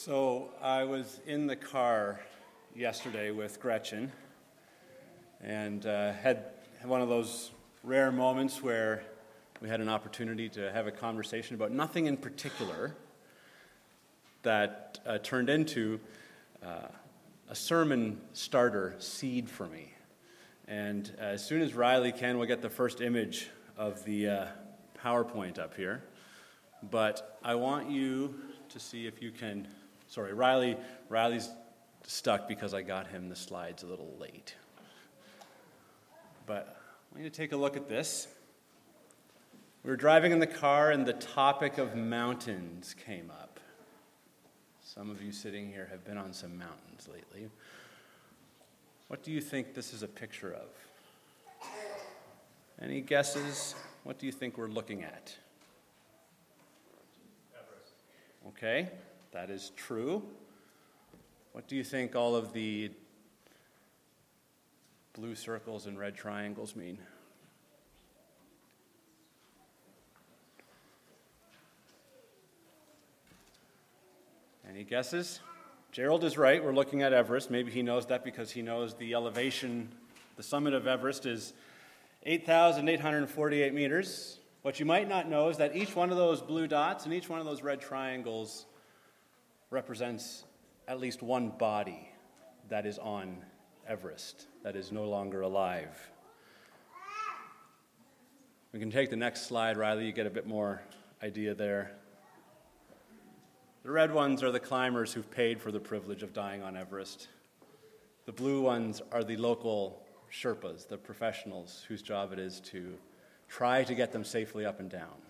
So I was in the car yesterday with Gretchen and had one of those rare moments where we had an opportunity to have a conversation about nothing in particular that turned into a sermon starter seed for me. And as soon as Riley can, we'll get the first image of the PowerPoint up here. But I want you to see if you can... Sorry, Riley's stuck because I got him the slides a little late. But I want you to take a look at this. We were driving in the car and the topic of mountains came up. Some of you sitting here have been on some mountains lately. What do you think this is a picture of? Any guesses? What do you think we're looking at? Everest. Okay, that is true. What do you think all of the blue circles and red triangles mean? Any guesses? Gerald is right. We're looking at Everest. Maybe he knows that because he knows the elevation, the summit of Everest is 8,848 meters. What you might not know is that each one of those blue dots and each one of those red triangles represents at least one body that is on Everest, that is no longer alive. We can take the next slide, Riley. You get a bit more idea there. The red ones are the climbers who've paid for the privilege of dying on Everest. The blue ones are the local Sherpas, the professionals whose job it is to try to get them safely up and down.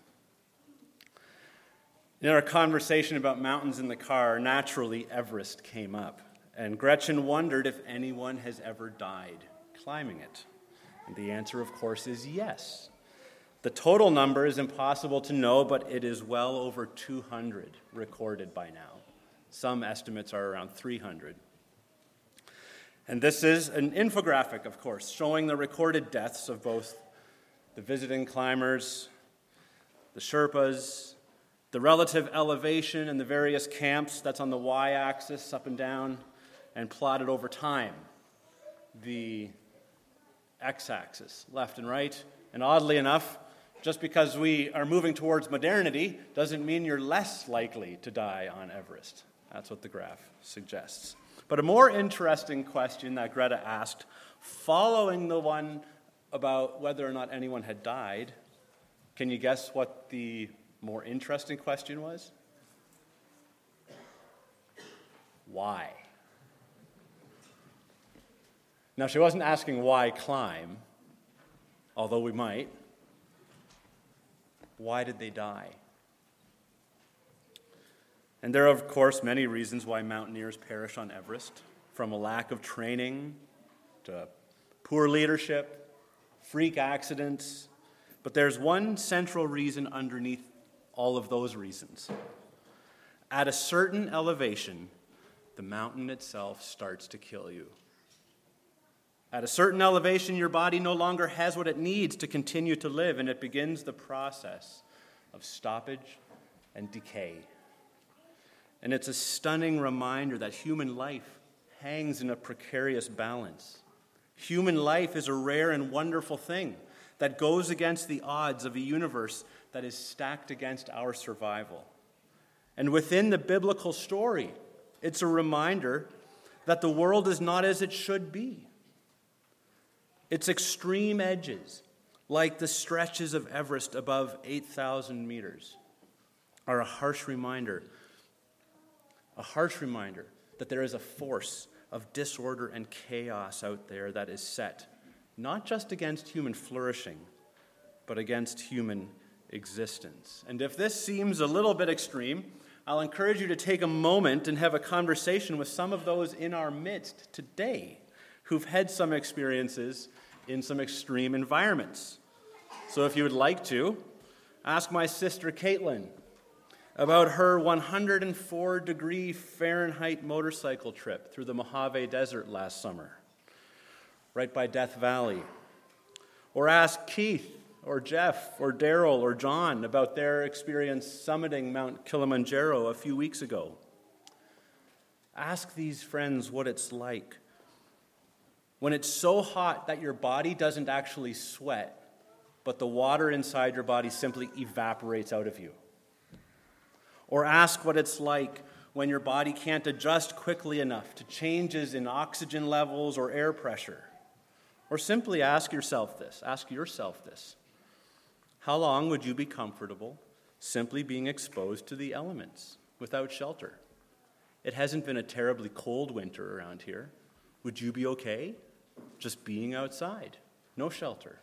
In our conversation about mountains in the car, naturally Everest came up, and Gretchen wondered if anyone has ever died climbing it. And the answer, of course, is yes. The total number is impossible to know, but it is well over 200 recorded by now. Some estimates are around 300. And this is an infographic, of course, showing the recorded deaths of both the visiting climbers, the Sherpas, the relative elevation and the various camps, that's on the y-axis, up and down, and plotted over time. The x-axis, left and right. And oddly enough, just because we are moving towards modernity doesn't mean you're less likely to die on Everest. That's what the graph suggests. But a more interesting question that Greta asked, following the one about whether or not anyone had died, can you guess what the more interesting question was? Why? Now, she wasn't asking why climb, although we might. Why did they die? And there are, of course, many reasons why mountaineers perish on Everest, from a lack of training to poor leadership, freak accidents. But there's one central reason underneath all of those reasons. At a certain elevation, the mountain itself starts to kill you. At a certain elevation, your body no longer has what it needs to continue to live, and it begins the process of stoppage and decay. And it's a stunning reminder that human life hangs in a precarious balance. Human life is a rare and wonderful thing that goes against the odds of a universe that is stacked against our survival. And within the biblical story, it's a reminder that the world is not as it should be. Its extreme edges, like the stretches of Everest above 8,000 meters, are a harsh reminder that there is a force of disorder and chaos out there that is set not just against human flourishing, but against human existence. And if this seems a little bit extreme, I'll encourage you to take a moment and have a conversation with some of those in our midst today who've had some experiences in some extreme environments. So if you would like to, ask my sister Caitlin about her 104-degree Fahrenheit motorcycle trip through the Mojave Desert last summer, right by Death Valley. Or ask Keith or Jeff or Daryl or John about their experience summiting Mount Kilimanjaro a few weeks ago. Ask these friends what it's like when it's so hot that your body doesn't actually sweat, but the water inside your body simply evaporates out of you. Or ask what it's like when your body can't adjust quickly enough to changes in oxygen levels or air pressure. Or simply ask yourself this. How long would you be comfortable simply being exposed to the elements without shelter? It hasn't been a terribly cold winter around here. Would you be okay just being outside? No shelter.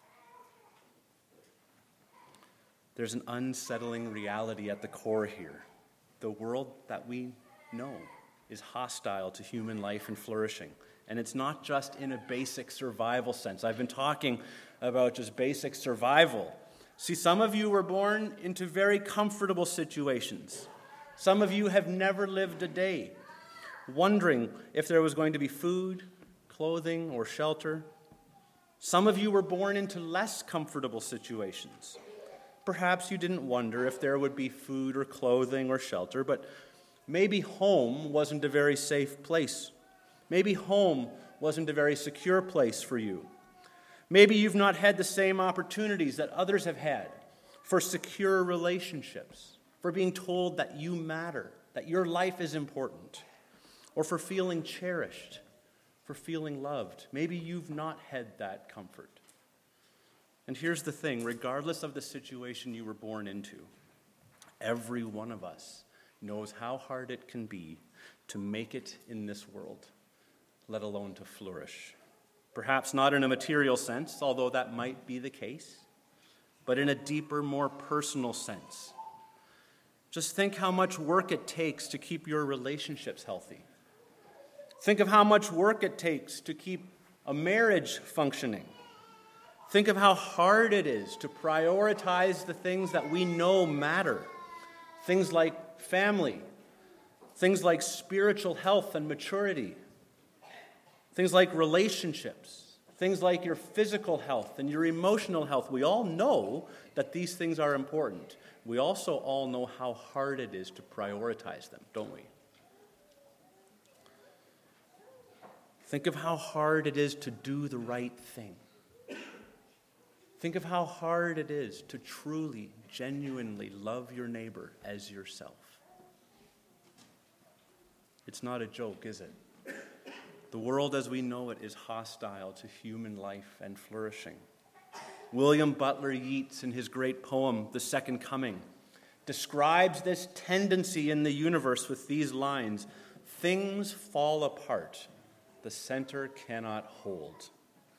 There's an unsettling reality at the core here. The world that we know is hostile to human life and flourishing. And it's not just in a basic survival sense. I've been talking about just basic survival. See, some of you were born into very comfortable situations. Some of you have never lived a day wondering if there was going to be food, clothing, or shelter. Some of you were born into less comfortable situations. Perhaps you didn't wonder if there would be food or clothing or shelter, but maybe home wasn't a very safe place. Maybe home wasn't a very secure place for you. Maybe you've not had the same opportunities that others have had for secure relationships, for being told that you matter, that your life is important, or for feeling cherished, for feeling loved. Maybe you've not had that comfort. And here's the thing, regardless of the situation you were born into, every one of us knows how hard it can be to make it in this world, let alone to flourish. Perhaps not in a material sense, although that might be the case, but in a deeper, more personal sense. Just think how much work it takes to keep your relationships healthy. Think of how much work it takes to keep a marriage functioning. Think of how hard it is to prioritize the things that we know matter. Things like family, things like spiritual health and maturity, things like relationships, things like your physical health and your emotional health. We all know that these things are important. We also all know how hard it is to prioritize them, don't we? Think of how hard it is to do the right thing. Think of how hard it is to truly, genuinely love your neighbor as yourself. It's not a joke, is it? The world as we know it is hostile to human life and flourishing. William Butler Yeats, in his great poem, The Second Coming, describes this tendency in the universe with these lines: "Things fall apart, the center cannot hold."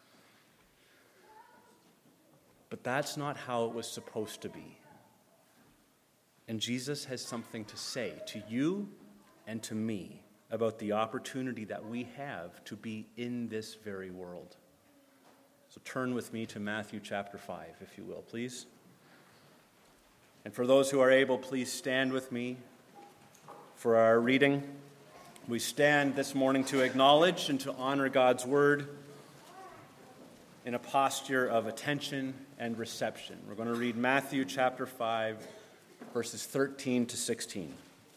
But that's not how it was supposed to be. And Jesus has something to say to you and to me about the opportunity that we have to be in this very world. So turn with me to Matthew chapter 5, if you will, please. And for those who are able, please stand with me for our reading. We stand this morning to acknowledge and to honor God's word in a posture of attention and reception. We're going to read Matthew chapter 5, verses 13 to 16.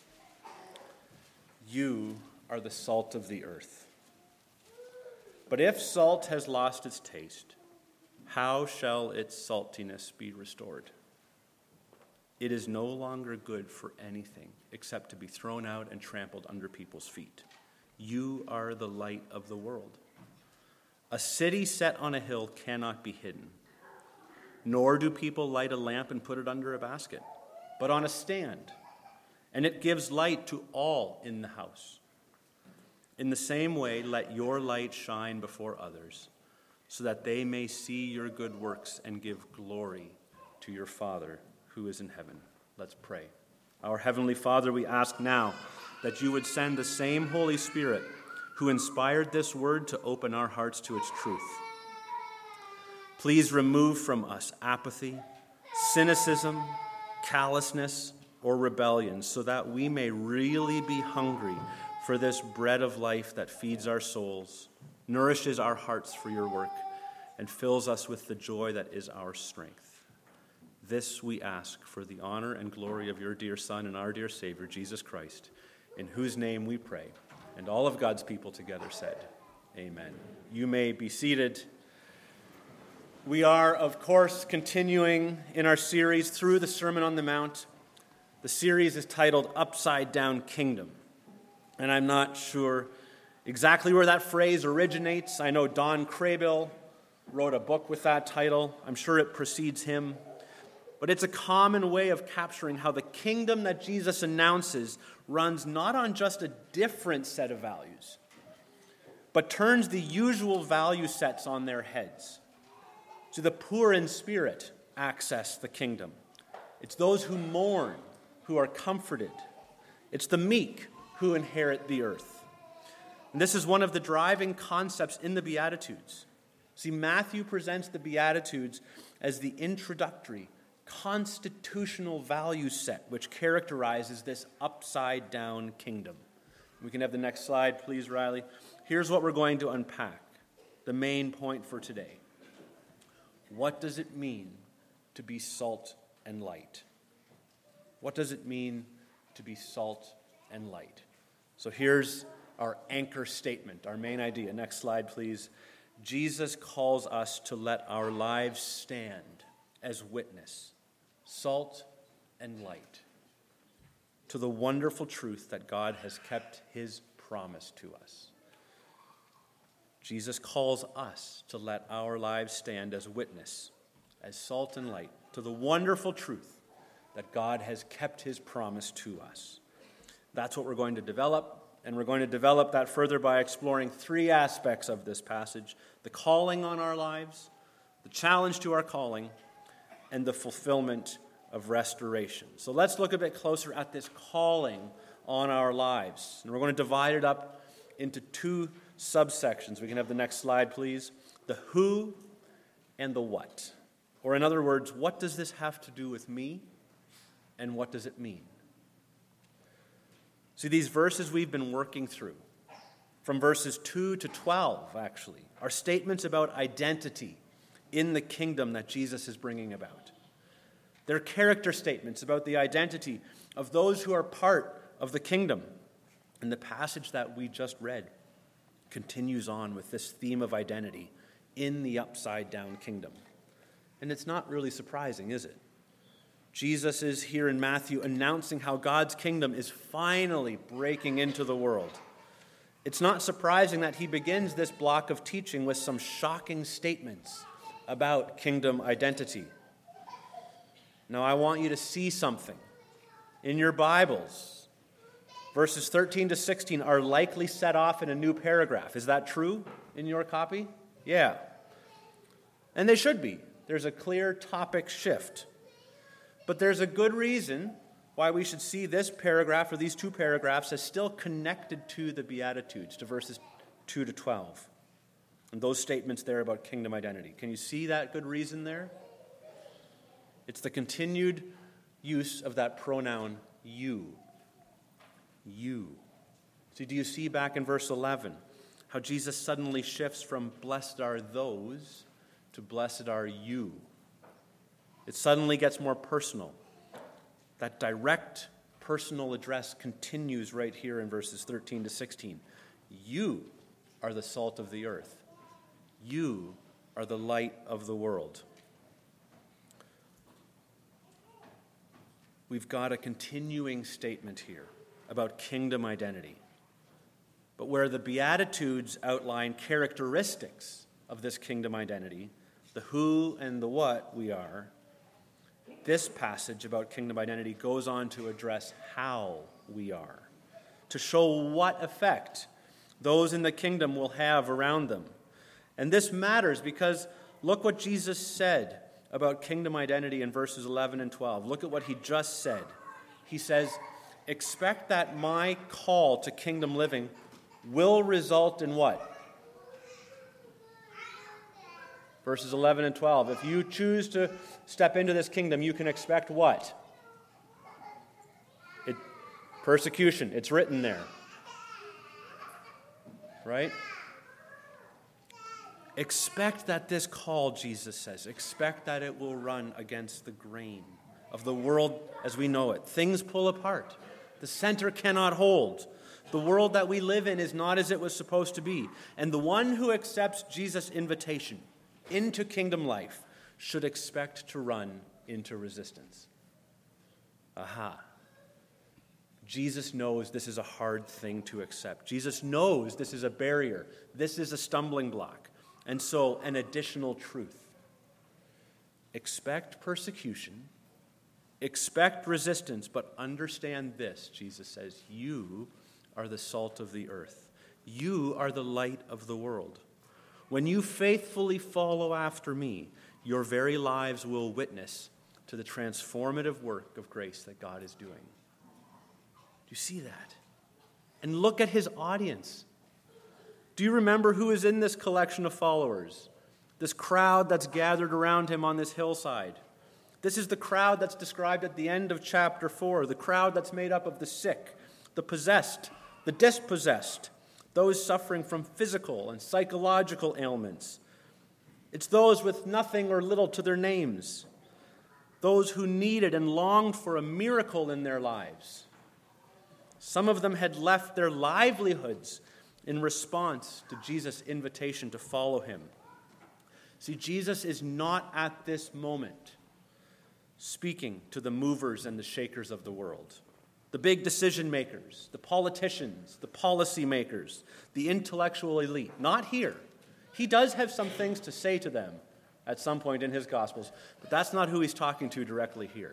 You are the salt of the earth. But if salt has lost its taste, how shall its saltiness be restored? It is no longer good for anything except to be thrown out and trampled under people's feet. You are the light of the world. A city set on a hill cannot be hidden, nor do people light a lamp and put it under a basket, but on a stand, and it gives light to all in the house. In the same way, let your light shine before others, so that they may see your good works and give glory to your Father who is in heaven. Let's pray. Our Heavenly Father, we ask now that you would send the same Holy Spirit who inspired this word to open our hearts to its truth. Please remove from us apathy, cynicism, callousness, or rebellion, so that we may really be hungry for this bread of life that feeds our souls, nourishes our hearts for your work, and fills us with the joy that is our strength. This we ask for the honor and glory of your dear Son and our dear Savior, Jesus Christ, in whose name we pray. And all of God's people together said, amen. You may be seated. We are, of course, continuing in our series through the Sermon on the Mount. The series is titled Upside Down Kingdom. And I'm not sure exactly where that phrase originates. I know Don Craybill wrote a book with that title. I'm sure it precedes him. But it's a common way of capturing how the kingdom that Jesus announces runs not on just a different set of values, but turns the usual value sets on their heads. So the poor in spirit access the kingdom. It's those who mourn who are comforted. It's the meek who inherit the earth. And this is one of the driving concepts in the Beatitudes. See, Matthew presents the Beatitudes as the introductory, constitutional value set which characterizes this upside-down kingdom. We can have the next slide, please, Riley. Here's what we're going to unpack, the main point for today. What does it mean to be salt and light? What does it mean to be salt and light? So here's our anchor statement, our main idea. Next slide, please. Jesus calls us to let our lives stand as witness, salt and light, to the wonderful truth that God has kept his promise to us. Jesus calls us to let our lives stand as witness, as salt and light, to the wonderful truth that God has kept his promise to us. That's what we're going to develop, and we're going to develop that further by exploring three aspects of this passage: the calling on our lives, the challenge to our calling, and the fulfillment of restoration. So let's look a bit closer at this calling on our lives. And we're going to divide it up into two subsections. We can have the next slide, please. The who and the what. Or in other words, what does this have to do with me, and what does it mean? See, these verses we've been working through, from verses 2 to 12, actually, are statements about identity in the kingdom that Jesus is bringing about. They're character statements about the identity of those who are part of the kingdom. And the passage that we just read continues on with this theme of identity in the upside-down kingdom. And it's not really surprising, is it? Jesus is here in Matthew announcing how God's kingdom is finally breaking into the world. It's not surprising that he begins this block of teaching with some shocking statements about kingdom identity. Now, I want you to see something in your Bibles. Verses 13 to 16 are likely set off in a new paragraph. Is that true in your copy? Yeah. And they should be. There's a clear topic shift. But there's a good reason why we should see this paragraph or these two paragraphs as still connected to the Beatitudes, to verses 2 to 12. And those statements there about kingdom identity. Can you see that good reason there? It's the continued use of that pronoun you. You. See, do you see back in verse 11 how Jesus suddenly shifts from blessed are those to blessed are you? It suddenly gets more personal. That direct personal address continues right here in verses 13 to 16. You are the salt of the earth. You are the light of the world. We've got a continuing statement here about kingdom identity. But where the Beatitudes outline characteristics of this kingdom identity, the who and the what we are, this passage about kingdom identity goes on to address how we are, to show what effect those in the kingdom will have around them. And this matters because look what Jesus said about kingdom identity in verses 11 and 12. Look at what he just said. He says, expect that my call to kingdom living will result in what? Verses 11 and 12. If you choose to step into this kingdom, you can expect what? Persecution. It's written there. Right? Expect that this call, Jesus says, expect that it will run against the grain of the world as we know it. Things pull apart. The center cannot hold. The world that we live in is not as it was supposed to be. And the one who accepts Jesus' invitation into kingdom life should expect to run into resistance. Aha. Jesus knows this is a hard thing to accept. Jesus knows this is a barrier. This is a stumbling block. And so, an additional truth. Expect persecution. Expect resistance, but understand this, Jesus says, you are the salt of the earth. You are the light of the world. When you faithfully follow after me, your very lives will witness to the transformative work of grace that God is doing. Do you see that? And look at his audience. Do you remember who is in this collection of followers? This crowd that's gathered around him on this hillside. This is the crowd that's described at the end of chapter 4, the crowd that's made up of the sick, the possessed, the dispossessed, those suffering from physical and psychological ailments. It's those with nothing or little to their names, those who needed and longed for a miracle in their lives. Some of them had left their livelihoods in response to Jesus' invitation to follow him. See, Jesus is not at this moment speaking to the movers and the shakers of the world, the big decision makers, the politicians, the policy makers, the intellectual elite. Not here. He does have some things to say to them at some point in his Gospels, but that's not who he's talking to directly here.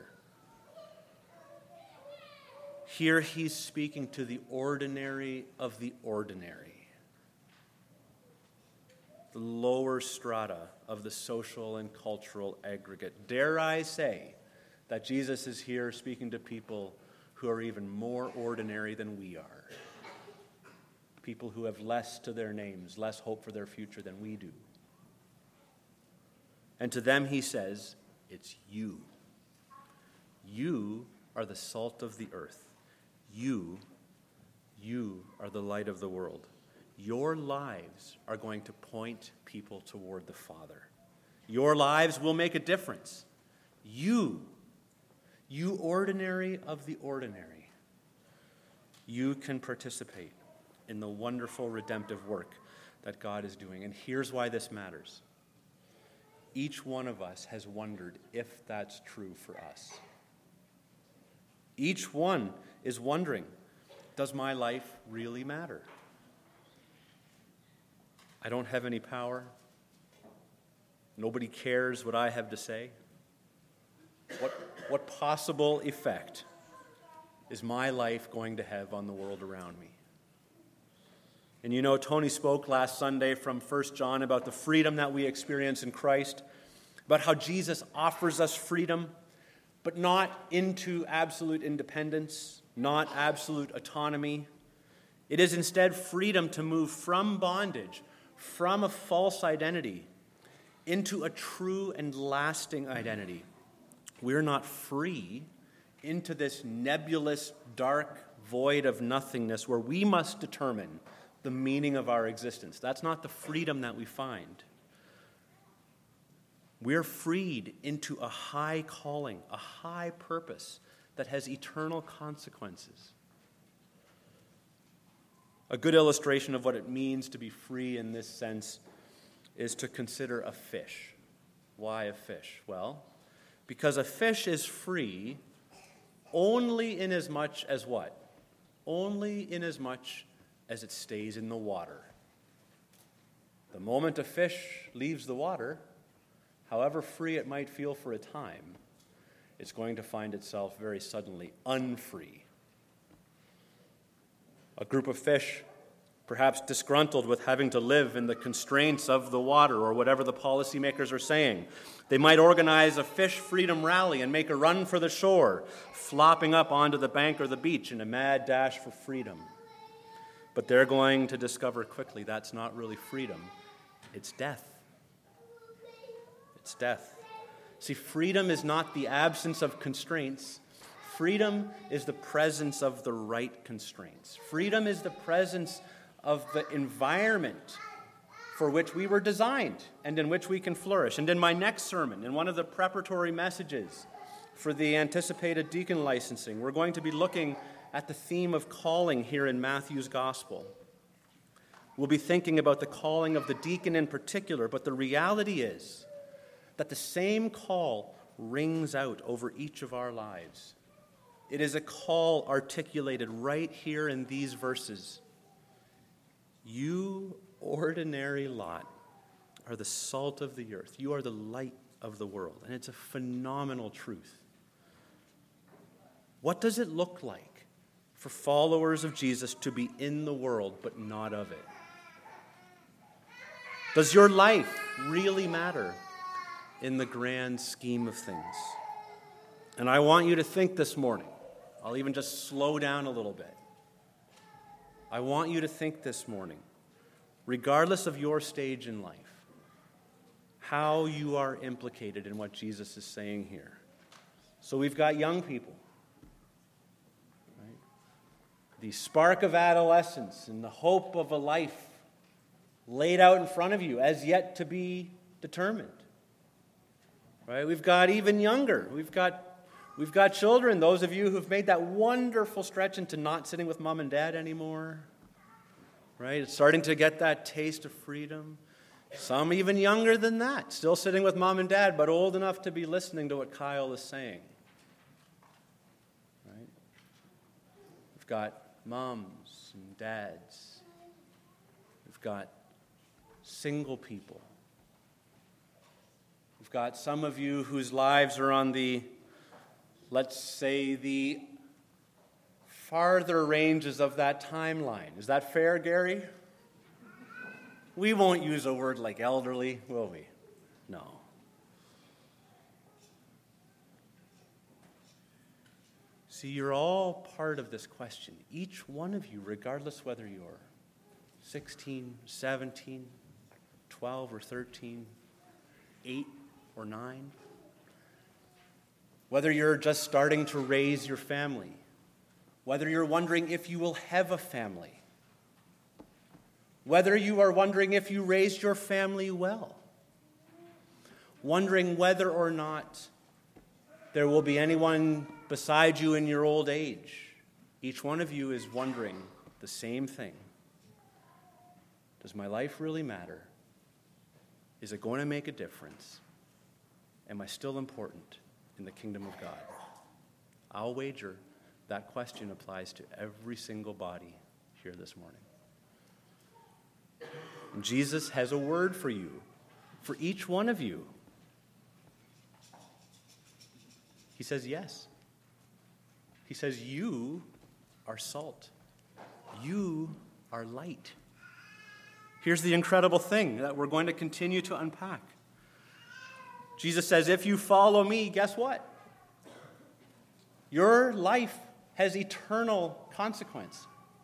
Here he's speaking to the ordinary of the ordinary, the lower strata of the social and cultural aggregate. Dare I say that Jesus is here speaking to people who are even more ordinary than we are. People who have less to their names, less hope for their future than we do. And to them he says, it's you. You are the salt of the earth. You are the light of the world. Your lives are going to point people toward the Father. Your lives will make a difference. You ordinary of the ordinary, you can participate in the wonderful redemptive work that God is doing. And here's why this matters. Each one of us has wondered if that's true for us. Each one is wondering, does my life really matter? I don't have any power. Nobody cares what I have to say. What possible effect is my life going to have on the world around me? And you know, Tony spoke last Sunday from 1 John about the freedom that we experience in Christ, about how Jesus offers us freedom, but not into absolute independence, not absolute autonomy. It is instead freedom to move from bondage, from a false identity, into a true and lasting identity. We're not free into this nebulous, dark void of nothingness where we must determine the meaning of our existence. That's not the freedom that we find. We're freed into a high calling, a high purpose that has eternal consequences. A good illustration of what it means to be free in this sense is to consider a fish. Why a fish? Well, because a fish is free only inasmuch as what? Only inasmuch as it stays in the water. The moment a fish leaves the water, however free it might feel for a time, it's going to find itself very suddenly unfree. A group of fish, perhaps disgruntled with having to live in the constraints of the water or whatever the policymakers are saying, they might organize a fish freedom rally and make a run for the shore, flopping up onto the bank or the beach in a mad dash for freedom. But they're going to discover quickly that's not really freedom, it's death. It's death. See, freedom is not the absence of constraints. Freedom is the presence of the right constraints. Freedom is the presence of the environment for which we were designed and in which we can flourish. And in my next sermon, in one of the preparatory messages for the anticipated deacon licensing. We're going to be looking at the theme of calling here in Matthew's gospel. We'll be thinking about the calling of the deacon in particular, but the reality is that the same call rings out over each of our lives. It is a call articulated right here in these verses. You, ordinary lot, are the salt of the earth. You are the light of the world. And it's a phenomenal truth. What does it look like for followers of Jesus to be in the world but not of it? Does your life really matter in the grand scheme of things? And I want you to think this morning. I'll even just slow down a little bit. I want you to think this morning, regardless of your stage in life, how you are implicated in what Jesus is saying here. So we've got young people, right? The spark of adolescence and the hope of a life laid out in front of you as yet to be determined. Right? We've got even younger. We've got children, those of you who've made that wonderful stretch into not sitting with mom and dad anymore. Right? It's starting to get that taste of freedom. Some even younger than that, still sitting with mom and dad, but old enough to be listening to what Kyle is saying. Right? We've got moms and dads. We've got single people. We've got some of you whose lives are on the, let's say, the farther ranges of that timeline. Is that fair, Gary? We won't use a word like elderly, will we? No. See, you're all part of this question. Each one of you, regardless whether you're 16, 17, 12 or 13, 8 or 9, whether you're just starting to raise your family, whether you're wondering if you will have a family, whether you are wondering if you raised your family well, wondering whether or not there will be anyone beside you in your old age. Each one of you is wondering the same thing. Does my life really matter? Is it going to make a difference? Am I still important in the kingdom of God? I'll wager that question applies to every single body here this morning. And Jesus has a word for you, for each one of you. He says yes. He says you are salt. You are light. Here's the incredible thing that we're going to continue to unpack. Jesus says, if you follow me, guess what? Your life has eternal consequence.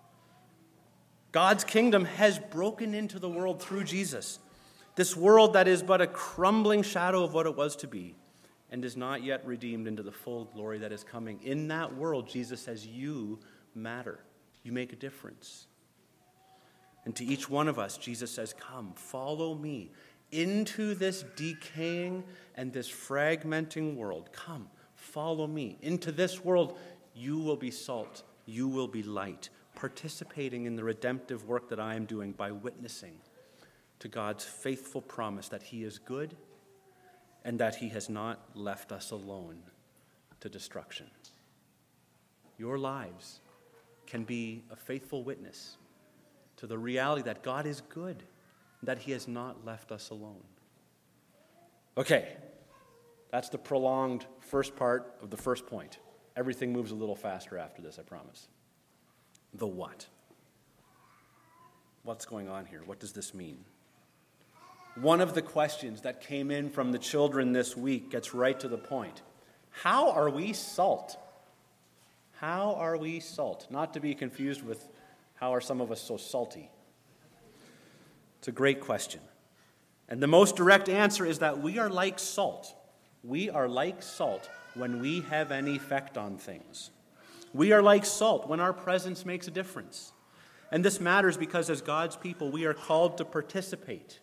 God's kingdom has broken into the world through Jesus. This world that is but a crumbling shadow of what it was to be and is not yet redeemed into the full glory that is coming. In that world, Jesus says, you matter. You make a difference. And to each one of us, Jesus says, come, follow me into this decaying and this fragmenting world. Come, follow me. Into this world, you will be salt. You will be light, participating in the redemptive work that I am doing by witnessing to God's faithful promise that he is good and that he has not left us alone to destruction. Your lives can be a faithful witness to the reality that God is good, that he has not left us alone. Okay, that's the prolonged first part of the first point. Everything moves a little faster after this, I promise. The what? What's going on here? What does this mean? One of the questions that came in from the children this week gets right to the point. How are we salt? How are we salt? Not to be confused with how are some of us so salty? It's a great question. And the most direct answer is that we are like salt. We are like salt when we have an effect on things. We are like salt when our presence makes a difference. And this matters because as God's people, we are called to participate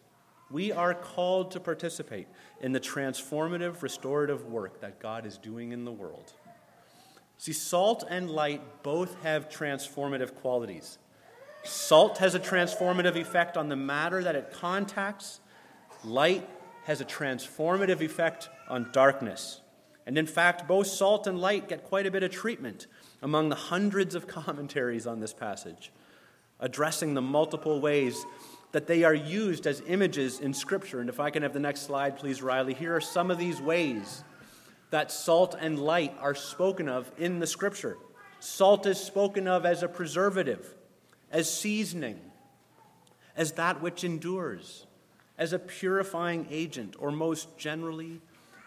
We are called to participate in the transformative, restorative work that God is doing in the world. See, salt and light both have transformative qualities. Salt has a transformative effect on the matter that it contacts. Light has a transformative effect on darkness. And in fact, both salt and light get quite a bit of treatment among the hundreds of commentaries on this passage, addressing the multiple ways that they are used as images in Scripture. And if I can have the next slide, please, Riley. Here are some of these ways that salt and light are spoken of in the Scripture. Salt is spoken of as a preservative, as seasoning, as that which endures, as a purifying agent, or most generally,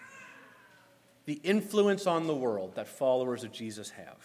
the influence on the world that followers of Jesus have.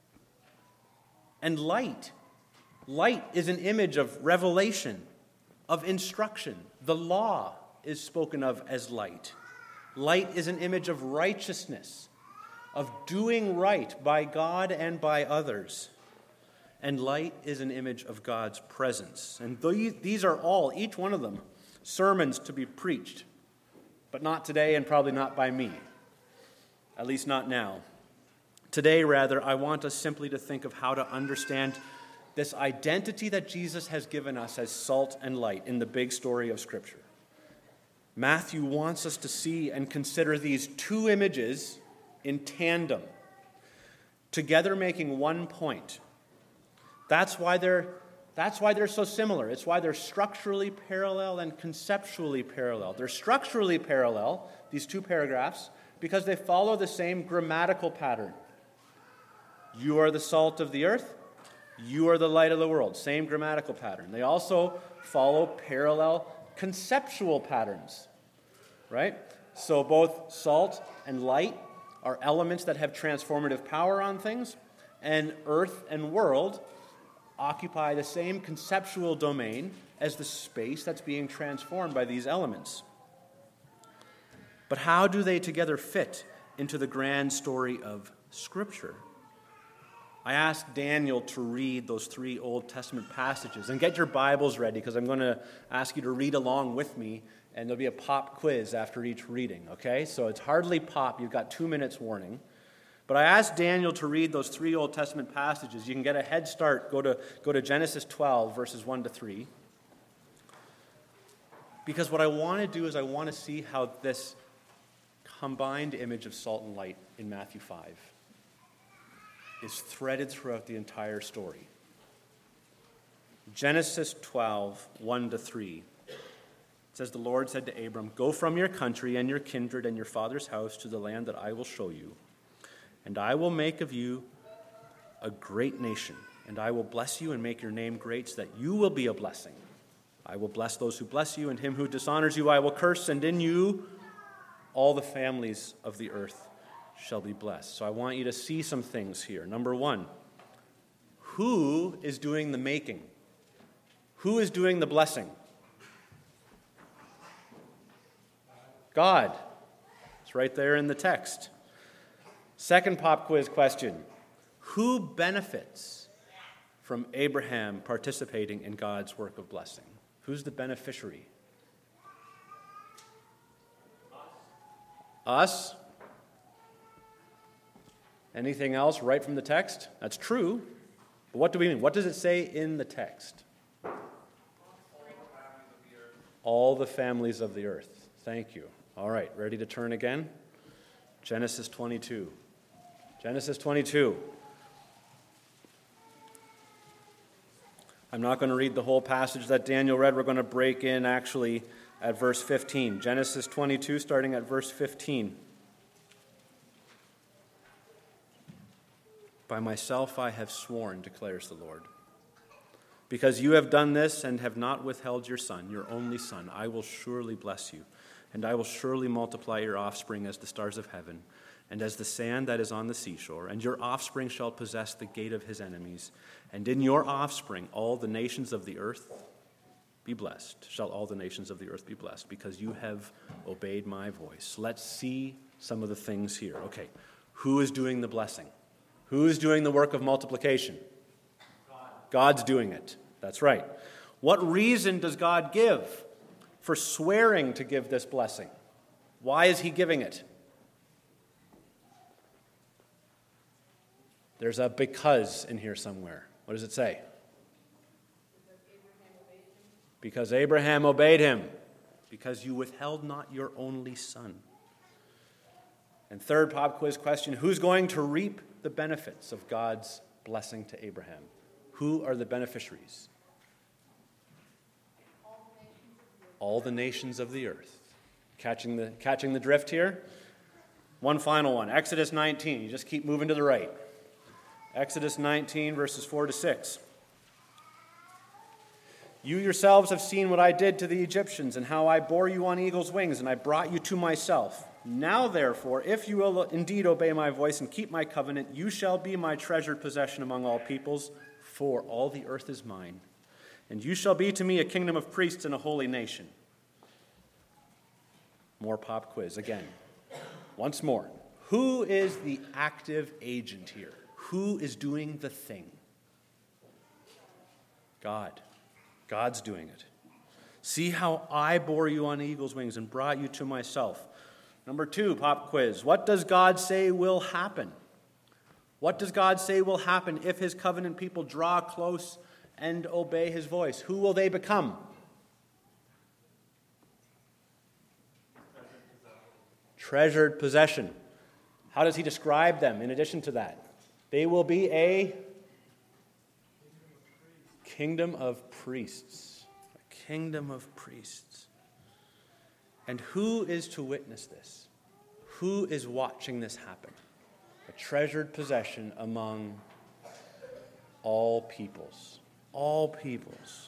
And light is an image of revelation, of instruction. The law is spoken of as light. Light is an image of righteousness, of doing right by God and by others. And light is an image of God's presence. And these are all, each one of them, sermons to be preached, but not today and probably not by me, at least not now. Today, rather, I want us simply to think of how to understand this identity that Jesus has given us as salt and light in the big story of Scripture. Matthew wants us to see and consider these two images in tandem, together making one point. That's why they're so similar. It's why they're structurally parallel and conceptually parallel. They're structurally parallel, these two paragraphs, because they follow the same grammatical pattern. You are the salt of the earth. You are the light of the world. Same grammatical pattern. They also follow parallel conceptual patterns, right? So both salt and light are elements that have transformative power on things, and earth and world occupy the same conceptual domain as the space that's being transformed by these elements. But how do they together fit into the grand story of Scripture? I asked Daniel to read those 3 Old Testament passages. And get your Bibles ready, because I'm going to ask you to read along with me, and there'll be a pop quiz after each reading, okay? So it's hardly pop. You've got 2 minutes warning. But I asked Daniel to read those 3 Old Testament passages. You can get a head start. Go to Genesis 12, verses 1 to 3. Because what I want to do is I want to see how this combined image of salt and light in Matthew 5 is threaded throughout the entire story. Genesis 12, 1 to 3. It says, "The Lord said to Abram, 'Go from your country and your kindred and your father's house to the land that I will show you. And I will make of you a great nation, and I will bless you and make your name great so that you will be a blessing. I will bless those who bless you, and him who dishonors you I will curse, and in you all the families of the earth shall be blessed.'" So I want you to see some things here. Number 1, who is doing the making? Who is doing the blessing? God. It's right there in the text. Second pop quiz question. Who benefits from Abraham participating in God's work of blessing? Who's the beneficiary? Us? Anything else right from the text? That's true. But what do we mean? What does it say in the text? All the families of the earth. Thank you. All right, ready to turn again? Genesis 22. Genesis 22. I'm not going to read the whole passage that Daniel read. We're going to break in actually at verse 15. Genesis 22, starting at verse 15. "By myself I have sworn, declares the Lord. Because you have done this and have not withheld your son, your only son, I will surely bless you, and I will surely multiply your offspring as the stars of heaven, and as the sand that is on the seashore, and your offspring shall possess the gate of his enemies. And in your offspring all the nations of the earth be blessed. Shall all the nations of the earth be blessed, because you have obeyed my voice." Let's see some of the things here. Okay, who is doing the blessing? Who is doing the work of multiplication? God's doing it. That's right. What reason does God give for swearing to give this blessing. Why is he giving it? There's a because in here somewhere. What does it say? Because Abraham obeyed him. Because you withheld not your only son. And third pop quiz question, who's going to reap the benefits of God's blessing to Abraham? Who are the beneficiaries? All the nations of the earth. Catching the drift here? One final one, Exodus 19. You just keep moving to the right. Exodus 19, verses 4 to 6. You yourselves have seen what I did to the Egyptians and how I bore you on eagle's wings, and I brought you to myself. Now, therefore, if you will indeed obey my voice and keep my covenant, you shall be my treasured possession among all peoples, for all the earth is mine. And you shall be to me a kingdom of priests and a holy nation. More pop quiz again. Once more. Who is the active agent here? Who is doing the thing? God. God's doing it. See how I bore you on eagle's wings and brought you to myself. Number 2, pop quiz. What does God say will happen? What does God say will happen if his covenant people draw close and obey his voice? Who will they become? Treasured possession. How does he describe them in addition to that? They will be a kingdom of priests. A kingdom of priests. And who is to witness this? Who is watching this happen? A treasured possession among all peoples. All peoples.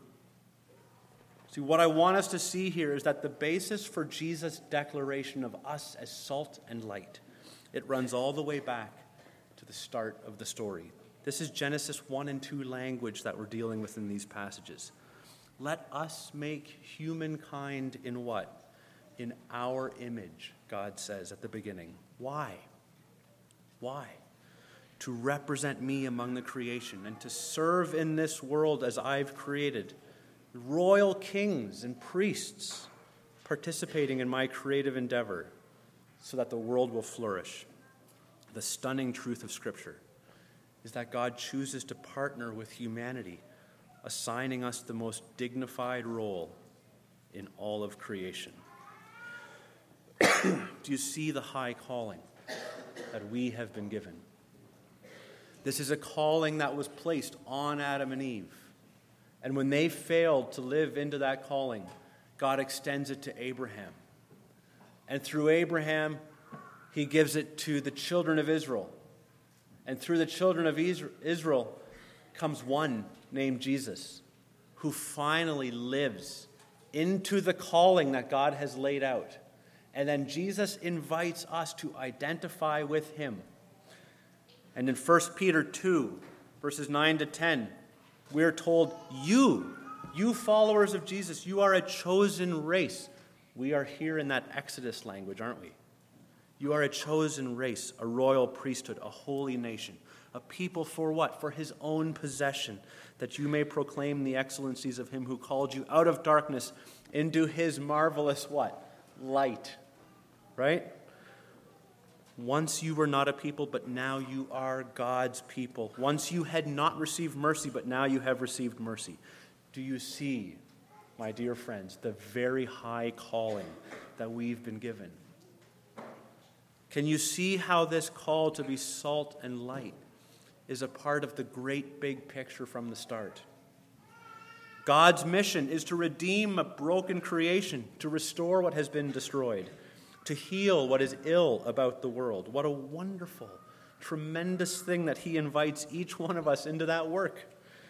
See, what I want us to see here is that the basis for Jesus' declaration of us as salt and light, it runs all the way back to the start of the story. This is Genesis 1 and 2 language that we're dealing with in these passages. Let us make humankind in what? In our image, God says at the beginning. Why? Why? To represent me among the creation and to serve in this world as I've created. Royal kings and priests participating in my creative endeavor so that the world will flourish. The stunning truth of Scripture is that God chooses to partner with humanity, assigning us the most dignified role in all of creation. Do you see the high calling that we have been given? This is a calling that was placed on Adam and Eve. And when they failed to live into that calling, God extends it to Abraham. And through Abraham, he gives it to the children of Israel. And through the children of Israel comes one named Jesus, who finally lives into the calling that God has laid out. And then Jesus invites us to identify with him. And in 1 Peter 2, verses 9 to 10, we're told, you followers of Jesus, you are a chosen race. We are here in that Exodus language, aren't we? You are a chosen race, a royal priesthood, a holy nation, a people for what? For his own possession, that you may proclaim the excellencies of him who called you out of darkness into his marvelous what? Light. Right? Once you were not a people, but now you are God's people. Once you had not received mercy, but now you have received mercy. Do you see, my dear friends, the very high calling that we've been given? Can you see how this call to be salt and light is a part of the great big picture from the start? God's mission is to redeem a broken creation, to restore what has been destroyed, to heal what is ill about the world. What a wonderful, tremendous thing that he invites each one of us into that work.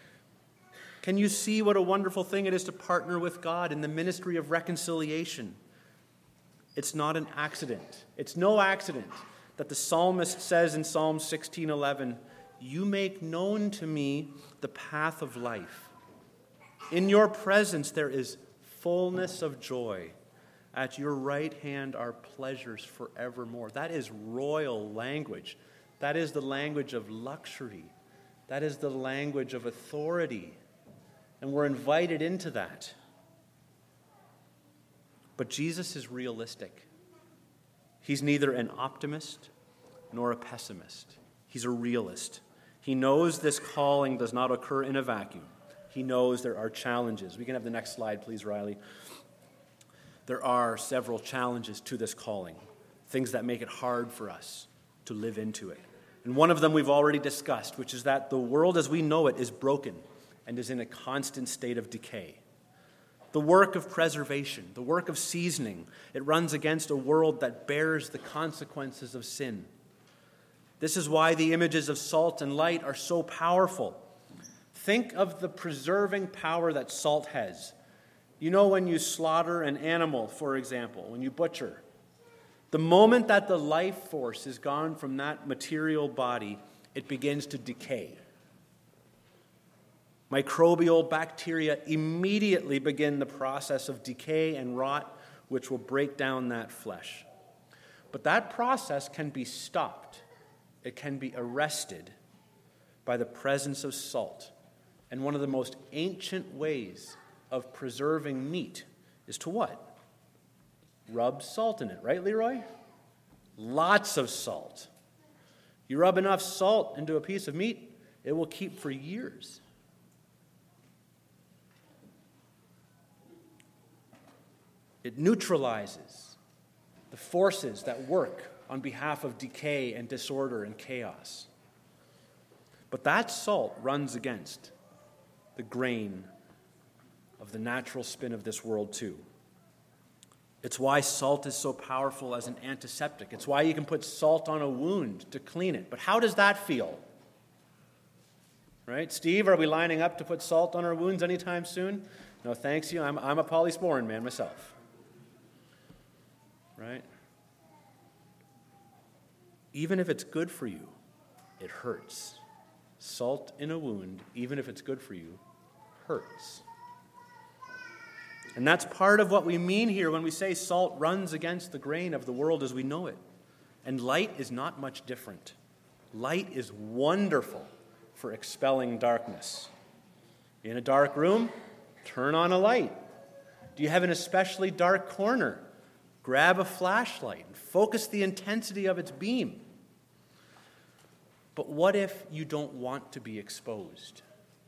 Can you see what a wonderful thing it is to partner with God in the ministry of reconciliation? It's not an accident. It's no accident that the psalmist says in Psalm 16:11, "You make known to me the path of life. In your presence there is fullness of joy. At your right hand are pleasures forevermore." That is royal language. That is the language of luxury. That is the language of authority. And we're invited into that. But Jesus is realistic. He's neither an optimist nor a pessimist. He's a realist. He knows this calling does not occur in a vacuum. He knows there are challenges. We can have the next slide, please, Riley. There are several challenges to this calling, things that make it hard for us to live into it. And one of them we've already discussed, which is that the world as we know it is broken and is in a constant state of decay. The work of preservation, the work of seasoning, it runs against a world that bears the consequences of sin. This is why the images of salt and light are so powerful. Think of the preserving power that salt has. You know, when you slaughter an animal, for example, when you butcher, the moment that the life force is gone from that material body, it begins to decay. Microbial bacteria immediately begin the process of decay and rot, which will break down that flesh. But that process can be stopped. It can be arrested by the presence of salt. And one of the most ancient ways of preserving meat is to what? Rub salt in it, right, Leroy? Lots of salt. You rub enough salt into a piece of meat, it will keep for years. It neutralizes the forces that work on behalf of decay and disorder and chaos. But that salt runs against the grain of the natural spin of this world too. It's why salt is so powerful as an antiseptic. It's why you can put salt on a wound to clean it. But how does that feel? Right? Steve, are we lining up to put salt on our wounds anytime soon? No, thanks you. I'm a polysporin man myself. Right? Even if it's good for you, it hurts. Salt in a wound, even if it's good for you, hurts. And that's part of what we mean here when we say salt runs against the grain of the world as we know it. And light is not much different. Light is wonderful for expelling darkness. In a dark room, turn on a light. Do you have an especially dark corner? Grab a flashlight and focus the intensity of its beam. But what if you don't want to be exposed?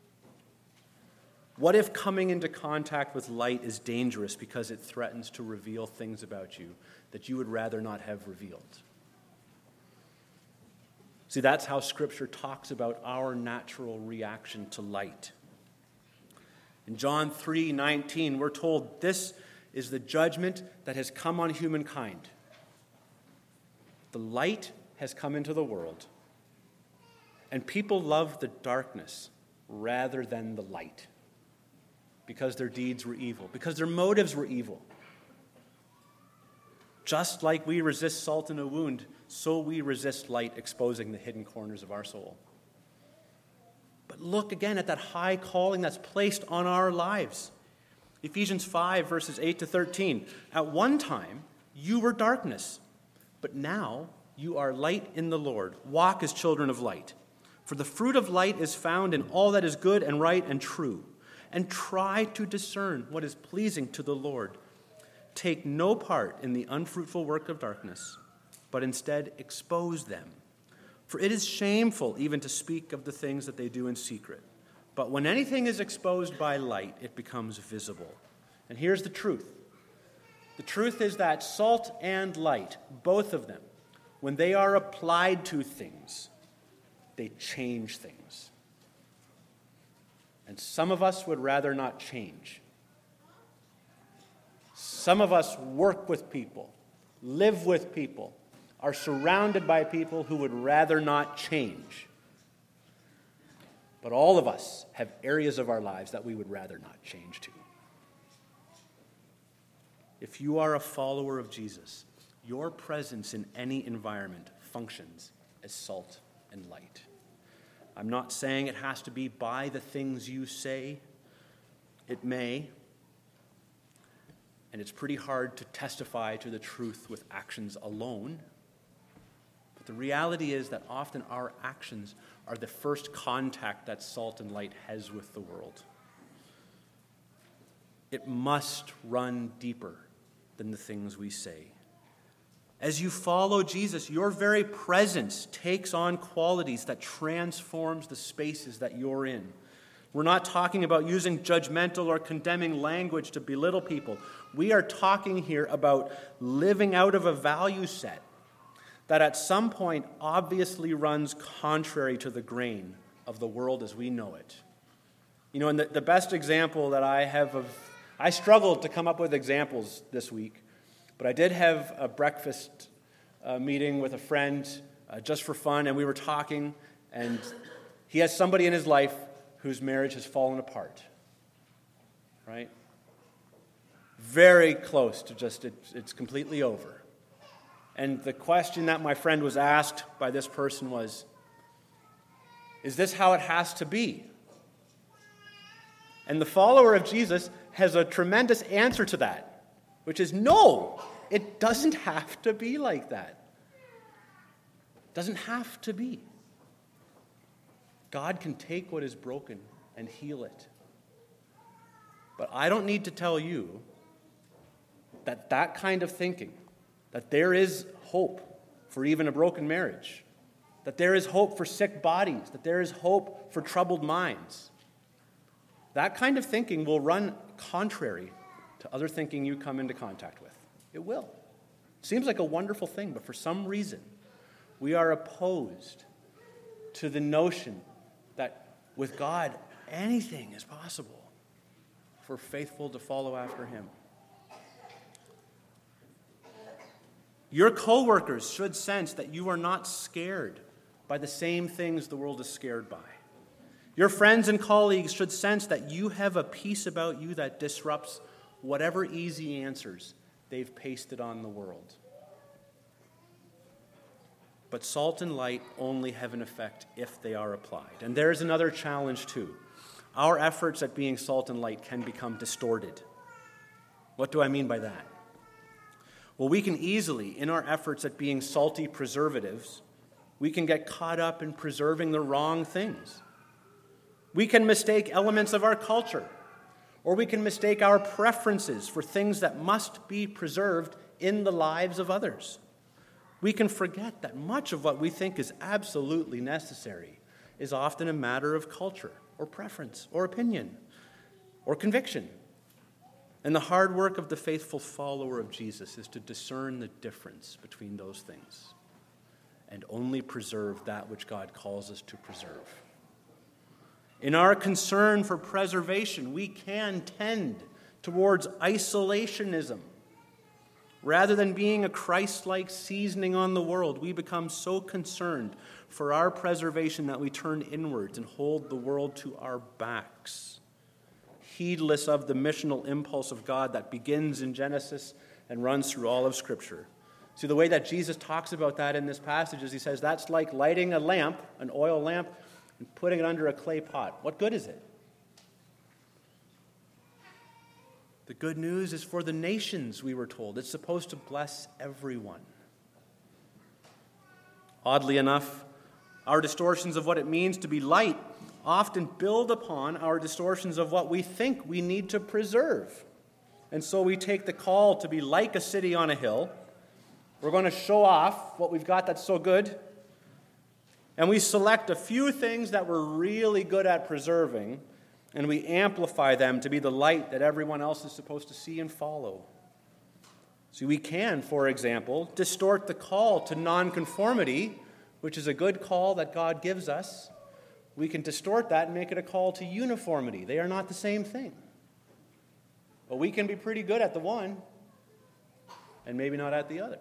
What if coming into contact with light is dangerous because it threatens to reveal things about you that you would rather not have revealed? See, that's how Scripture talks about our natural reaction to light. In John 3:19, we're told this is the judgment that has come on humankind. The light has come into the world, and people love the darkness rather than the light because their deeds were evil, because their motives were evil. Just like we resist salt in a wound, so we resist light exposing the hidden corners of our soul. But look again at that high calling that's placed on our lives. Ephesians 5, verses 8 to 13. At one time, you were darkness, but now you are light in the Lord. Walk as children of light. For the fruit of light is found in all that is good and right and true. And try to discern what is pleasing to the Lord. Take no part in the unfruitful work of darkness, but instead expose them. For it is shameful even to speak of the things that they do in secret. But when anything is exposed by light, it becomes visible. And here's the truth. The truth is that salt and light, both of them, when they are applied to things, they change things. And some of us would rather not change. Some of us work with people, live with people, are surrounded by people who would rather not change. But all of us have areas of our lives that we would rather not change to. If you are a follower of Jesus, your presence in any environment functions as salt and light. I'm not saying it has to be by the things you say. It may. And it's pretty hard to testify to the truth with actions alone. But the reality is that often our actions are the first contact that salt and light has with the world. It must run deeper than the things we say. As you follow Jesus, your very presence takes on qualities that transforms the spaces that you're in. We're not talking about using judgmental or condemning language to belittle people. We are talking here about living out of a value set that at some point obviously runs contrary to the grain of the world as we know it. And the best example that I have I struggled to come up with examples this week, but I did have a breakfast meeting with a friend just for fun, and we were talking, and he has somebody in his life whose marriage has fallen apart, right? Very close to just, it's completely over. And the question that my friend was asked by this person was, is this how it has to be? And the follower of Jesus has a tremendous answer to that, which is no, it doesn't have to be like that. It doesn't have to be. God can take what is broken and heal it. But I don't need to tell you that kind of thinking, that there is hope for even a broken marriage, that there is hope for sick bodies, that there is hope for troubled minds. That kind of thinking will run contrary to other thinking you come into contact with. It will. It seems like a wonderful thing, but for some reason, we are opposed to the notion that with God, anything is possible for faithful to follow after him. Your coworkers should sense that you are not scared by the same things the world is scared by. Your friends and colleagues should sense that you have a peace about you that disrupts whatever easy answers they've pasted on the world. But salt and light only have an effect if they are applied. And there's another challenge too. Our efforts at being salt and light can become distorted. What do I mean by that? Well, we can easily, in our efforts at being salty preservatives, we can get caught up in preserving the wrong things. We can mistake elements of our culture, or we can mistake our preferences for things that must be preserved in the lives of others. We can forget that much of what we think is absolutely necessary is often a matter of culture, or preference, or opinion, or conviction. And the hard work of the faithful follower of Jesus is to discern the difference between those things and only preserve that which God calls us to preserve. In our concern for preservation, we can tend towards isolationism. Rather than being a Christ-like seasoning on the world, we become so concerned for our preservation that we turn inwards and hold the world to our backs, heedless of the missional impulse of God that begins in Genesis and runs through all of Scripture. See, the way that Jesus talks about that in this passage is he says that's like lighting a lamp, an oil lamp, and putting it under a clay pot. What good is it? The good news is for the nations, we were told. It's supposed to bless everyone. Oddly enough, our distortions of what it means to be light often build upon our distortions of what we think we need to preserve. And so we take the call to be like a city on a hill. We're going to show off what we've got that's so good. And we select a few things that we're really good at preserving, and we amplify them to be the light that everyone else is supposed to see and follow. See, we can, for example, distort the call to nonconformity, which is a good call that God gives us. We can distort that and make it a call to uniformity. They are not the same thing. But we can be pretty good at the one and maybe not at the other.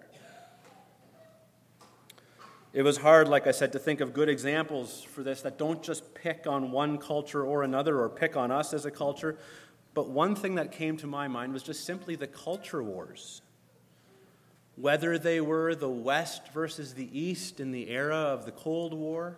It was hard, like I said, to think of good examples for this that don't just pick on one culture or another or pick on us as a culture. But one thing that came to my mind was just simply the culture wars. Whether they were the West versus the East in the era of the Cold War,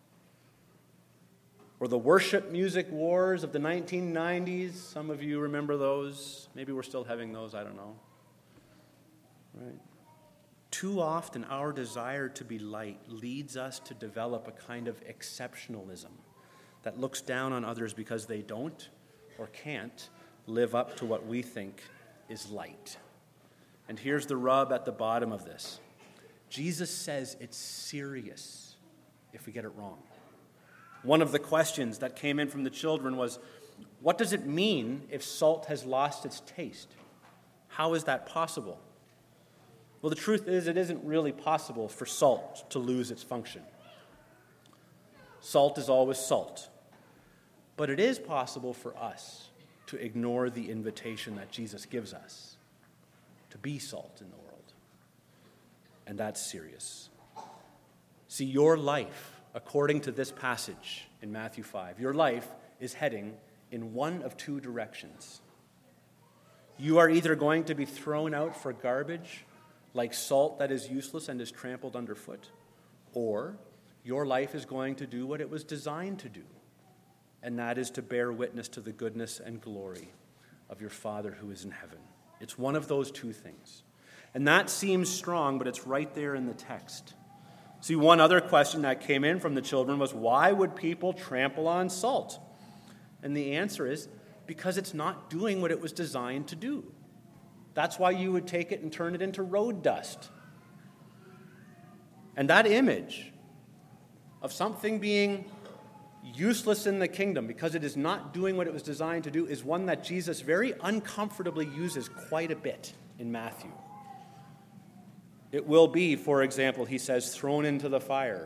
or the worship music wars of the 1990s. Some of you remember those. Maybe we're still having those, I don't know. Right? Too often, our desire to be light leads us to develop a kind of exceptionalism that looks down on others because they don't or can't live up to what we think is light. And here's the rub at the bottom of this. Jesus says it's serious if we get it wrong. One of the questions that came in from the children was, what does it mean if salt has lost its taste? How is that possible? Well, the truth is, it isn't really possible for salt to lose its function. Salt is always salt. But it is possible for us to ignore the invitation that Jesus gives us to be salt in the world. And that's serious. See, your life, according to this passage in Matthew 5, your life is heading in one of two directions. You are either going to be thrown out for garbage, like salt that is useless and is trampled underfoot, or your life is going to do what it was designed to do, and that is to bear witness to the goodness and glory of your Father who is in heaven. It's one of those two things. And that seems strong, but it's right there in the text. See, one other question that came in from the children was, why would people trample on salt? And the answer is, because it's not doing what it was designed to do. That's why you would take it and turn it into road dust. And that image of something being useless in the kingdom because it is not doing what it was designed to do is one that Jesus very uncomfortably uses quite a bit in Matthew. It will be, for example, he says, thrown into the fire.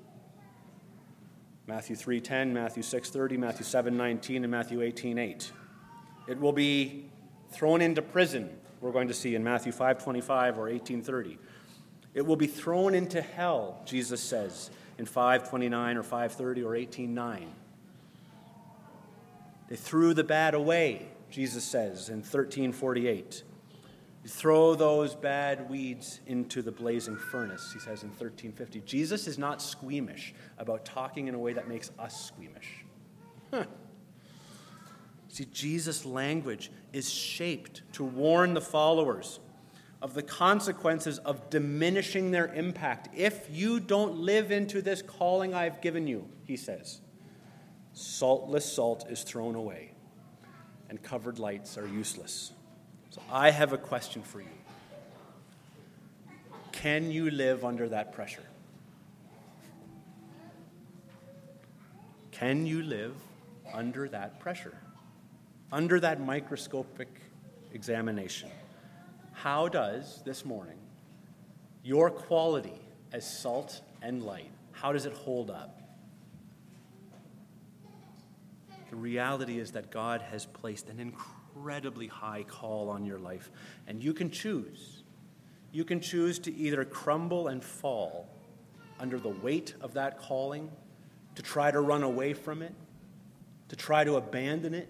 Matthew 3:10, Matthew 6:30, Matthew 7:19, and Matthew 18:8. It will be thrown into prison, we're going to see in Matthew 5:25 or 18:30. It will be thrown into hell, Jesus says, in 5:29 or 5:30 or 18:9. They threw the bad away, Jesus says in 13:48. You throw those bad weeds into the blazing furnace, he says in 13:50. Jesus is not squeamish about talking in a way that makes us squeamish. See, Jesus' language is shaped to warn the followers of the consequences of diminishing their impact. If you don't live into this calling I've given you, he says, saltless salt is thrown away, and covered lights are useless. So I have a question for you. Can you live under that pressure? Can you live under that pressure? Under that microscopic examination? How does, this morning, your quality as salt and light, how does it hold up? The reality is that God has placed an incredibly high call on your life, and you can choose. You can choose to either crumble and fall under the weight of that calling, to try to run away from it, to try to abandon it,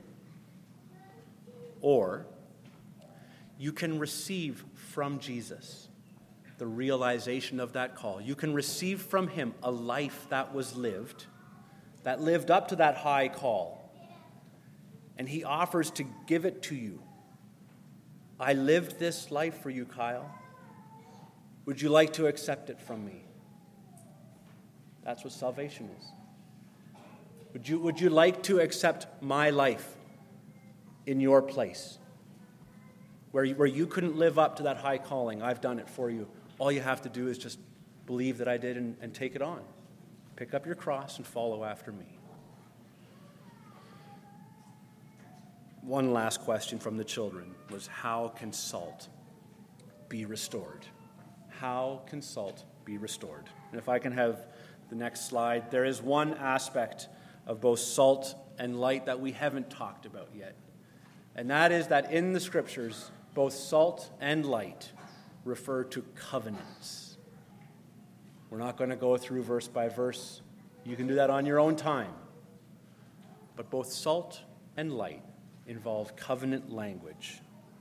or you can receive from Jesus the realization of that call. You can receive from him a life that was lived, that lived up to that high call. And he offers to give it to you. I lived this life for you, Kyle. Would you like to accept it from me? That's what salvation is. Would you like to accept my life in your place? Where you couldn't live up to that high calling, I've done it for you. All you have to do is just believe that I did and take it on. Pick up your cross and follow after me. One last question from the children was, how can salt be restored? How can salt be restored? And if I can have the next slide, there is one aspect of both salt and light that we haven't talked about yet. And that is that in the scriptures, both salt and light refer to covenants. We're not going to go through verse by verse. You can do that on your own time. But both salt and light involve covenant language.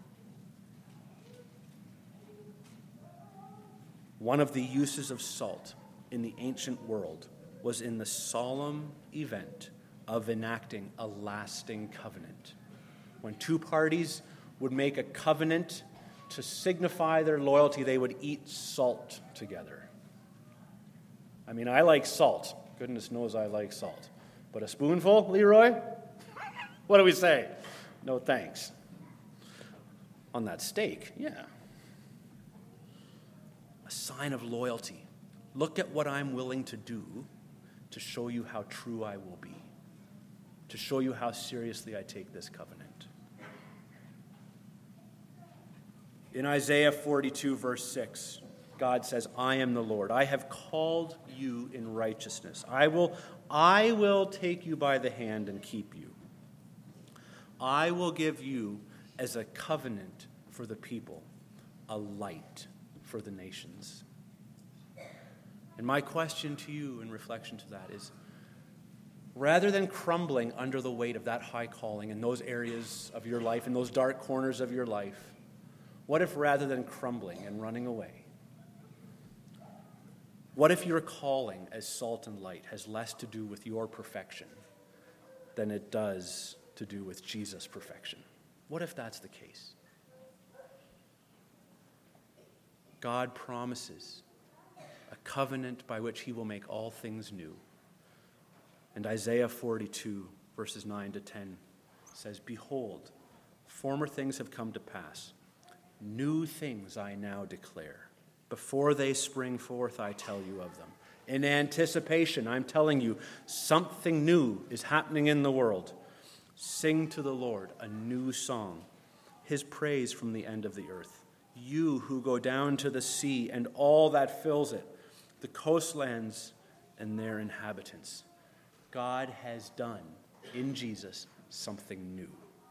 One of the uses of salt in the ancient world was in the solemn event of enacting a lasting covenant. When two parties would make a covenant to signify their loyalty, they would eat salt together. I mean, I like salt. Goodness knows I like salt. But a spoonful, Leroy? What do we say? No thanks. On that steak, yeah. sign of loyalty. Look at what I'm willing to do to show you how true I will be, to show you how seriously I take this covenant. In Isaiah 42, verse 6, God says, I am the Lord. I have called you in righteousness. I will take you by the hand and keep you. I will give you as a covenant for the people, a light for the nations. And my question to you in reflection to that is, rather than crumbling under the weight of that high calling in those areas of your life, in those dark corners of your life, what if rather than crumbling and running away, what if your calling as salt and light has less to do with your perfection than it does to do with Jesus' perfection? What if that's the case? God promises a covenant by which he will make all things new. And Isaiah 42, verses 9 to 10 says, Behold, former things have come to pass. New things I now declare. Before they spring forth, I tell you of them. In anticipation, I'm telling you, something new is happening in the world. Sing to the Lord a new song, his praise from the end of the earth. You who go down to the sea and all that fills it, the coastlands and their inhabitants. God has done in Jesus something new.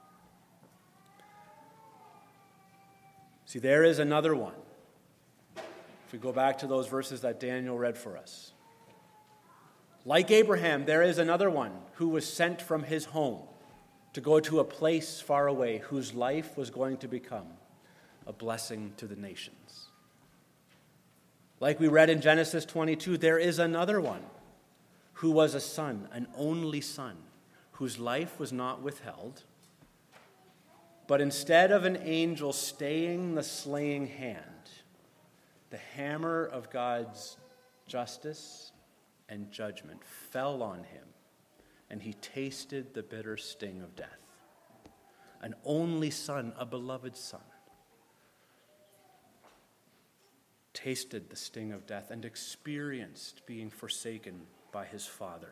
See, there is another one. If we go back to those verses that Daniel read for us. Like Abraham, there is another one who was sent from his home to go to a place far away whose life was going to become a blessing to the nations. Like we read in Genesis 22, there is another one who was a son, an only son, whose life was not withheld, but instead of an angel staying the slaying hand, the hammer of God's justice and judgment fell on him, and he tasted the bitter sting of death. An only son, a beloved son, tasted the sting of death and experienced being forsaken by his father.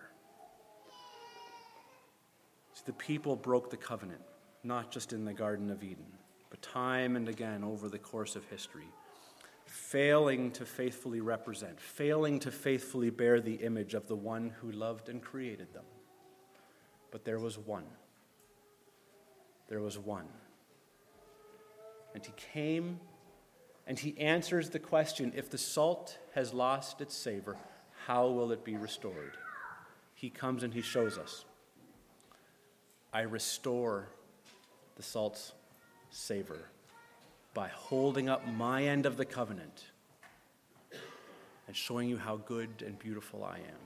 So the people broke the covenant, not just in the Garden of Eden, but time and again over the course of history, failing to faithfully represent, failing to faithfully bear the image of the one who loved and created them. But there was one. There was one. And he came and he answers the question, if the salt has lost its savor, how will it be restored? He comes and he shows us, I restore the salt's savor by holding up my end of the covenant and showing you how good and beautiful I am.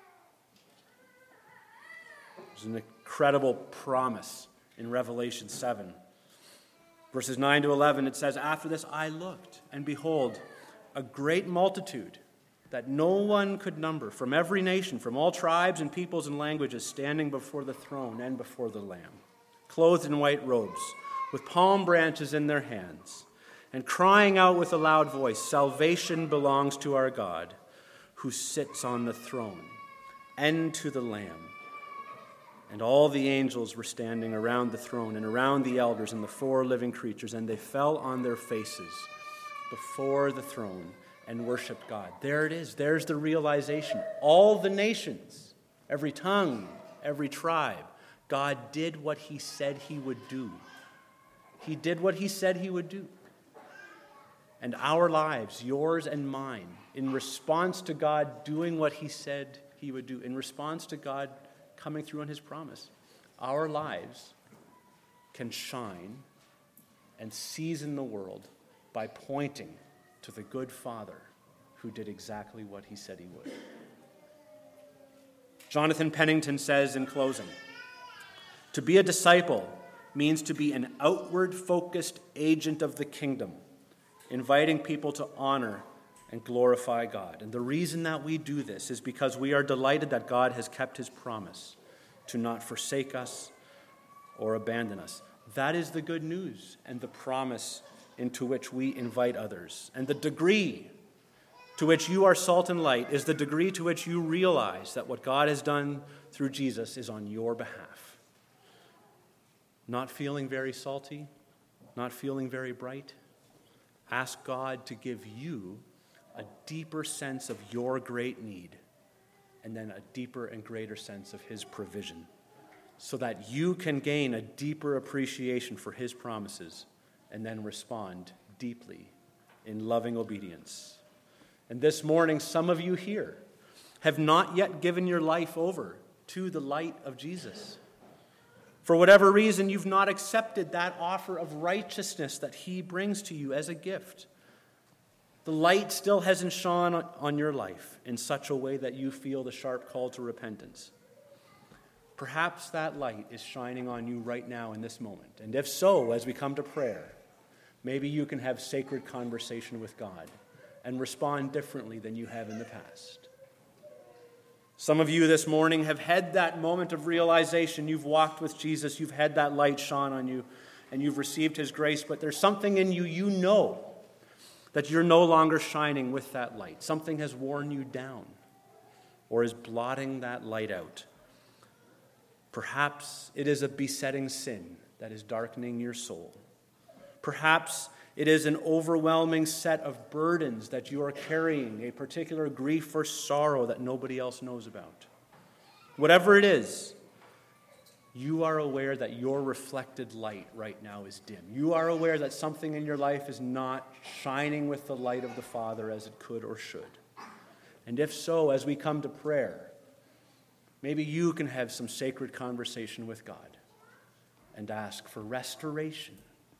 There's an incredible promise in Revelation 7. Verses 9 to 11, it says, After this I looked, and behold, a great multitude that no one could number, from every nation, from all tribes and peoples and languages, standing before the throne and before the Lamb, clothed in white robes, with palm branches in their hands, and crying out with a loud voice, Salvation belongs to our God, who sits on the throne, and to the Lamb. And all the angels were standing around the throne and around the elders and the four living creatures, and they fell on their faces before the throne and worshiped God. There it is. There's the realization. All the nations, every tongue, every tribe, God did what he said he would do. He did what he said he would do. And our lives, yours and mine, in response to God doing what he said he would do, in response to God coming through on his promise, our lives can shine and season the world by pointing to the good Father who did exactly what he said he would. Jonathan Pennington says in closing, to be a disciple means to be an outward-focused agent of the kingdom, inviting people to honor and glorify God. And the reason that we do this is because we are delighted that God has kept his promise to not forsake us or abandon us. That is the good news and the promise into which we invite others. And the degree to which you are salt and light is the degree to which you realize that what God has done through Jesus is on your behalf. Not feeling very salty, not feeling very bright, ask God to give you a deeper sense of your great need, and then a deeper and greater sense of his provision, so that you can gain a deeper appreciation for his promises and then respond deeply in loving obedience. And this morning, some of you here have not yet given your life over to the light of Jesus. For whatever reason, you've not accepted that offer of righteousness that he brings to you as a gift. The light still hasn't shone on your life in such a way that you feel the sharp call to repentance. Perhaps that light is shining on you right now in this moment. And if so, as we come to prayer, maybe you can have sacred conversation with God and respond differently than you have in the past. Some of you this morning have had that moment of realization. You've walked with Jesus, you've had that light shone on you, and you've received his grace, but there's something in you, you know, that you're no longer shining with that light. Something has worn you down or is blotting that light out. Perhaps it is a besetting sin that is darkening your soul. Perhaps it is an overwhelming set of burdens that you are carrying, a particular grief or sorrow that nobody else knows about. Whatever it is, you are aware that your reflected light right now is dim. You are aware that something in your life is not shining with the light of the Father as it could or should. And if so, as we come to prayer, maybe you can have some sacred conversation with God and ask for restoration.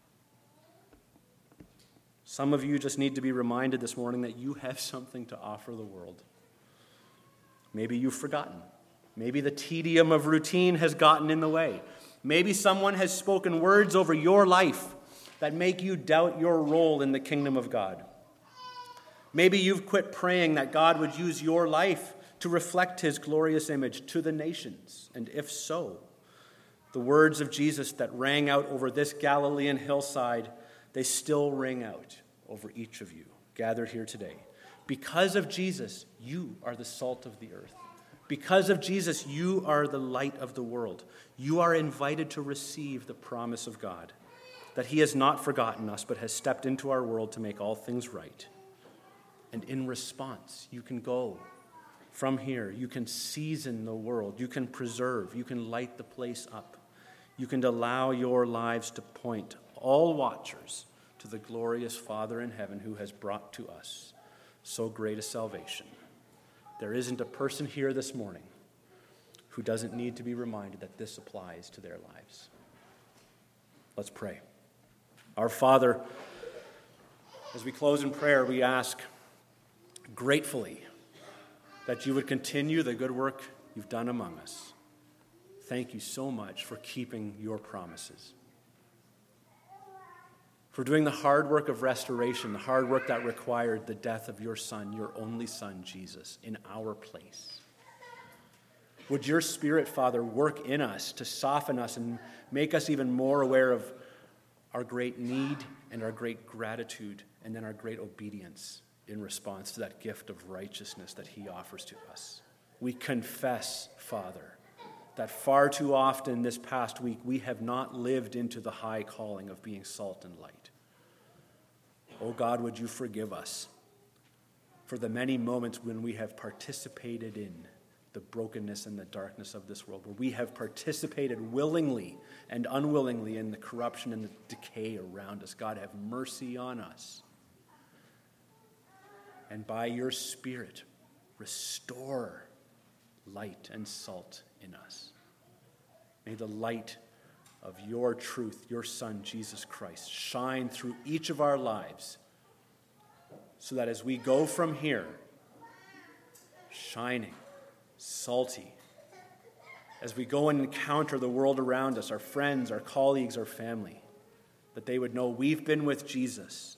Some of you just need to be reminded this morning that you have something to offer the world. Maybe you've forgotten. Maybe the tedium of routine has gotten in the way. Maybe someone has spoken words over your life that make you doubt your role in the kingdom of God. Maybe you've quit praying that God would use your life to reflect his glorious image to the nations. And if so, the words of Jesus that rang out over this Galilean hillside, they still ring out over each of you gathered here today. Because of Jesus, you are the salt of the earth. Because of Jesus, you are the light of the world. You are invited to receive the promise of God, that he has not forgotten us, but has stepped into our world to make all things right. And in response, you can go from here. You can season the world. You can preserve. You can light the place up. You can allow your lives to point all watchers to the glorious Father in heaven who has brought to us so great a salvation. There isn't a person here this morning who doesn't need to be reminded that this applies to their lives. Let's pray. Our Father, as we close in prayer, we ask gratefully that you would continue the good work you've done among us. Thank you so much for keeping your promises, for doing the hard work of restoration, the hard work that required the death of your Son, your only Son, Jesus, in our place. Would your Spirit, Father, work in us to soften us and make us even more aware of our great need and our great gratitude and then our great obedience in response to that gift of righteousness that he offers to us. We confess, Father, that far too often this past week we have not lived into the high calling of being salt and light. Oh God, would you forgive us for the many moments when we have participated in the brokenness and the darkness of this world, where we have participated willingly and unwillingly in the corruption and the decay around us. God, have mercy on us. And by your Spirit, restore light and salt in us. May the light of your truth, your Son, Jesus Christ, shine through each of our lives so that as we go from here, shining, salty, as we go and encounter the world around us, our friends, our colleagues, our family, that they would know we've been with Jesus.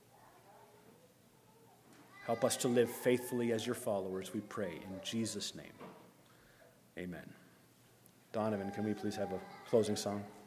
Help us to live faithfully as your followers, we pray in Jesus' name. Amen. Donovan, can we please have a closing song?